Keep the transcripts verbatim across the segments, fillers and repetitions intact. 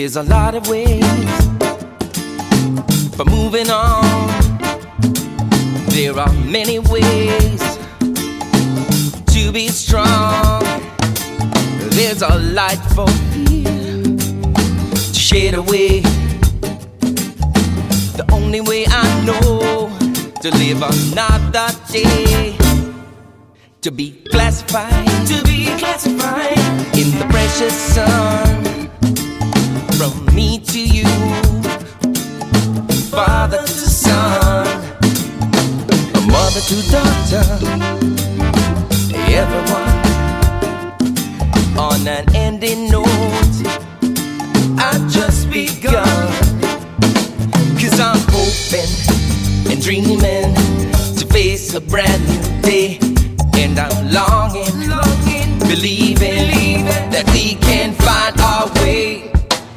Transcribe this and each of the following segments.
There's a lot of ways for moving on. There are many ways to be strong. There's a light for fear to shade away. The only way I know to live another day, to be classified, to be classified in the precious sun. From me to you, father to son, a mother to daughter, everyone on an ending note. I've just begun, 'cause I'm hoping and dreaming to face a brand new day. And I'm longing, longing, believing, believing that we can find our way.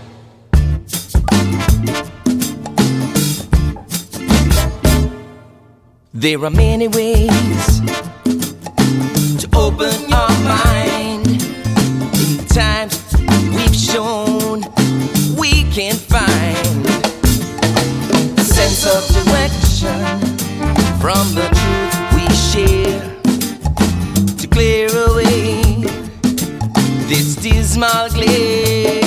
There are many ways to open our mind. In times we've shown we can find a sense of direction from the truth we share, to clear away this dismal glare.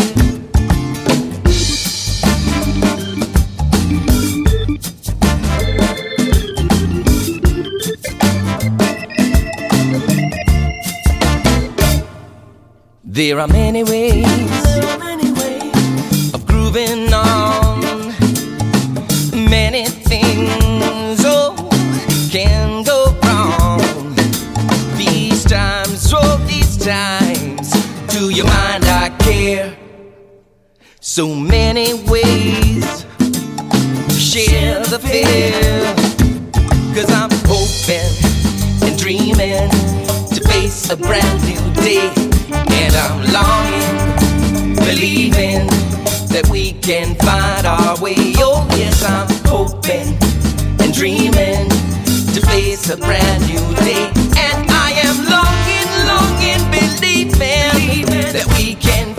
There are many ways, there are many ways of grooving on. Many things, oh, can go wrong. These times, oh, these times, to your mind I care. So many ways to share the fear, 'cause I'm hoping and dreaming to face a brand new day. And I'm longing, believing that we can find our way. Oh yes, I'm hoping and dreaming to face a brand new day. And I am longing, longing, believing that we can